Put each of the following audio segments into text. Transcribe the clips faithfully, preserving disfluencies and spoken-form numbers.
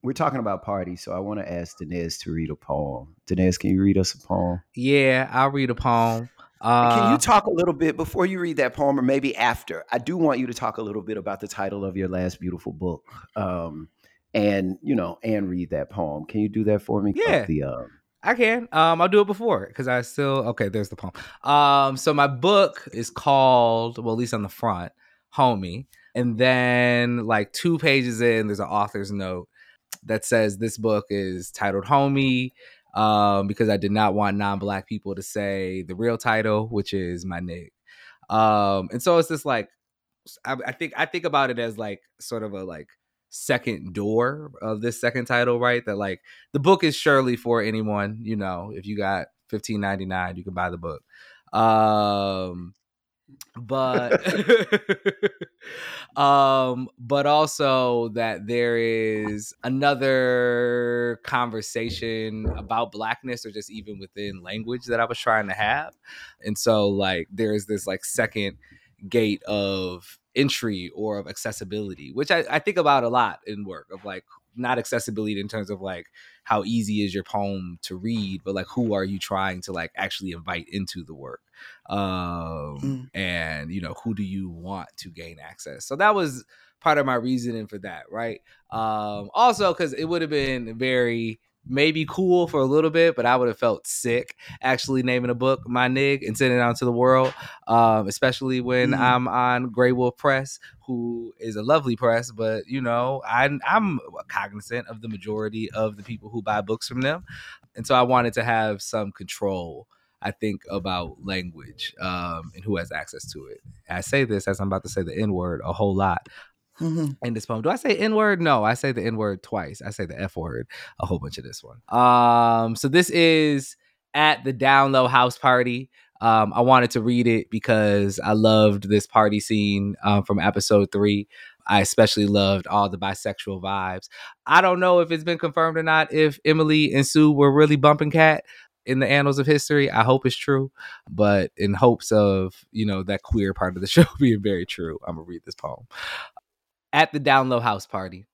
we're talking about parties, so I want to ask Denez to read a poem. Denez, can you read us a poem? Yeah, I'll read a poem. Uh, can you Uh, talk a little bit before you read that poem, or maybe after? I do want you to talk a little bit about the title of your last beautiful book, um, and you know, and read that poem. Can you do that for me? Of yeah. the um, I can. Um, I'll do it before because I still okay. There's the poem. Um, so my book is called, well, at least on the front, "Homie," and then like two pages in, there's an author's note that says this book is titled "Homie" um, because I did not want non-Black people to say the real title, which is my nig. Um, and so it's this like I, I think I think about it as like sort of a like second door of this second title, right? That like the book is surely for anyone, you know, if you got fifteen ninety-nine, you can buy the book. Um but um but also that there is another conversation about Blackness or just even within language that I was trying to have. And so like there's this like second gate of entry or of accessibility, which I, I think about a lot in work of like not accessibility in terms of like how easy is your poem to read, but like who are you trying to like actually invite into the work, um mm. and you know who do you want to gain access. So that was part of my reasoning for that, right? Um also because it would have been very maybe cool for a little bit, but I would have felt sick actually naming a book my nig and sending it out to the world, um, especially when mm. I'm on Grey Wolf Press, who is a lovely press, but you know, I'm, I'm cognizant of the majority of the people who buy books from them. And so I wanted to have some control, I think, about language um, and who has access to it. I say this as I'm about to say the N-word a whole lot. Mm-hmm. In this poem. Do I say N-word? No, I say the N-word twice. I say the F-word a whole bunch of this one. Um, so this is at the Down Low House Party. Um, I wanted to read it because I loved this party scene um, from episode three. I especially loved all the bisexual vibes. I don't know if it's been confirmed or not if Emily and Sue were really bumping cat in the annals of history. I hope it's true, but in hopes of, you know, that queer part of the show being very true, I'm gonna read this poem. At the Down Low House Party.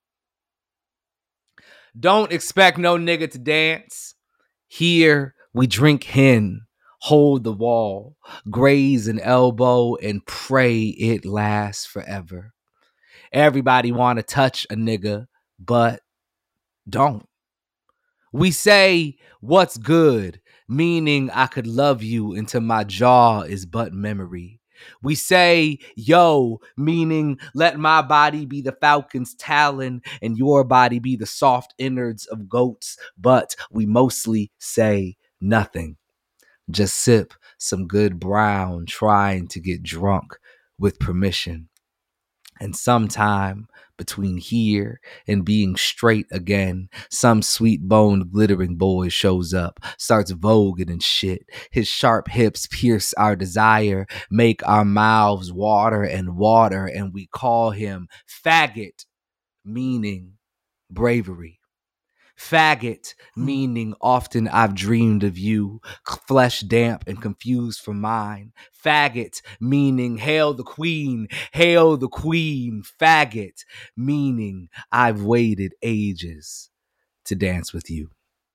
Don't expect no nigga to dance. Here we drink hen, hold the wall, graze an elbow, and pray it lasts forever. Everybody want to touch a nigga, but don't. We say, what's good, meaning I could love you until my jaw is but memory. We say, yo, meaning let my body be the falcon's talon and your body be the soft innards of goats, but we mostly say nothing. Just sip some good brown, trying to get drunk with permission. And sometime between here and being straight again, some sweet-boned glittering boy shows up, starts voguing and shit. His sharp hips pierce our desire, make our mouths water and water, and we call him faggot, meaning bravery. Faggot, meaning often I've dreamed of you, flesh damp and confused for mine. Faggot, meaning hail the queen, hail the queen. Faggot, meaning I've waited ages to dance with you.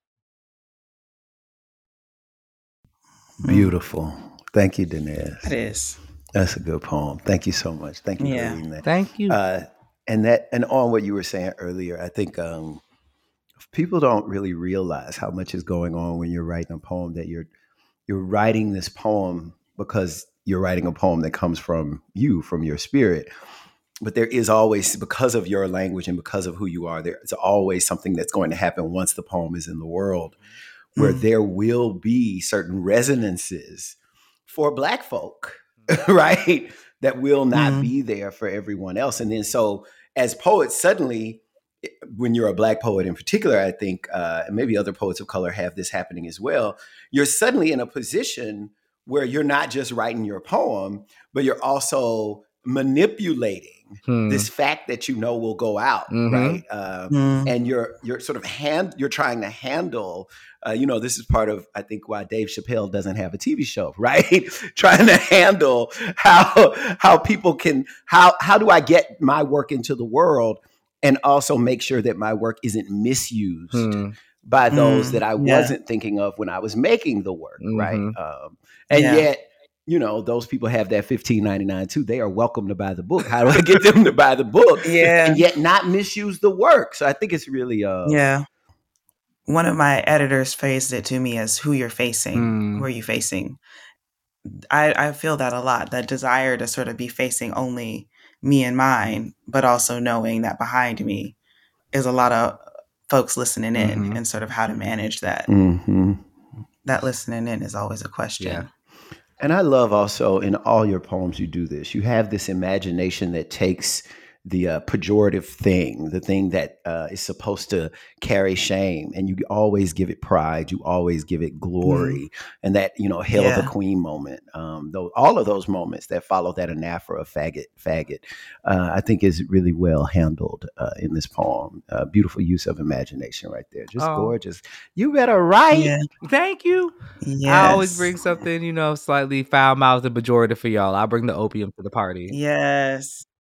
Beautiful. Thank you, Denez. It is. That's a good poem. Thank you so much. Thank you yeah. for reading that. Thank you. Uh, and that, and on what you were saying earlier, I think um, people don't really realize how much is going on when you're writing a poem, that you're you're writing this poem because you're writing a poem that comes from you, from your spirit. But there is always, because of your language and because of who you are, there's always something that's going to happen once the poem is in the world, where mm. there will be certain resonances for Black folk, right? That will not mm. be there for everyone else. And then so as poets, suddenly, when you're a Black poet in particular, I think, uh, and maybe other poets of color have this happening as well, you're suddenly in a position where you're not just writing your poem, but you're also manipulating hmm. this fact that you know will go out, mm-hmm. right? Uh, mm. And you're you're sort of hand you're trying to handle. Uh, you know, this is part of, I think, why Dave Chappelle doesn't have a T V show, right? Trying to handle how how people can how how do I get my work into the world? and also make sure that my work isn't misused Hmm. by those Mm, that I yeah. wasn't thinking of when I was making the work, right? Mhm. Um, and Yeah. yet, you know, those people have that fifteen ninety-nine too. They are welcome to buy the book. How do I get them to buy the book? Yeah. And yet not misuse the work. So I think it's really um, Yeah. One of my editors phrased it to me as who you're facing. Mm. Who are you facing? I, I feel that a lot, that desire to sort of be facing only me and mine, but also knowing that behind me is a lot of folks listening in, Mhm. and sort of how to manage that. hmm That listening in is always a question. Yeah. And I love also in all your poems, you do this. You have this imagination that takes the uh, pejorative thing, the thing that uh, is supposed to carry shame, and you always give it pride. You always give it glory, and that you know, hail of the Yeah. queen moment. Um, though all of those moments that follow that anaphora, faggot, faggot, uh, I think is really well handled uh, in this poem. Uh, beautiful use of imagination, right there. Just Oh. gorgeous. You better write. Yeah. Thank you. Yes. I always bring something, you know, slightly foul mouthed and pejorative for y'all. I'll bring the opium to the party. Yes.